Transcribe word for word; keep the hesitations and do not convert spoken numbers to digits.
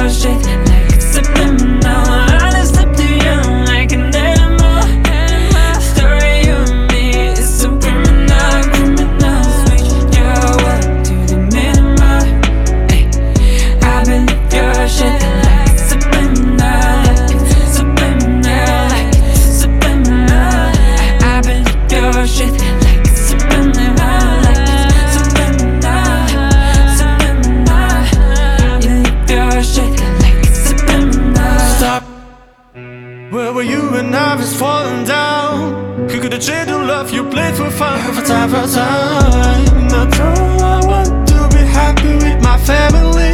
your shit like it's subliminal. I just slip through you like an animal. Story you and me is so criminal, criminal. Switch your world to the minimal. Ay, I believe your shit like it's subliminal, like it's subliminal, like it's subliminal. I believe your shit like it's subliminal, like it's subliminal, subliminal. You live your shit like it's subliminal. Stop. Where were you when I was falling down? You could've traded the love you played for fun. For time, for time. That's all I want, to be happy with my family.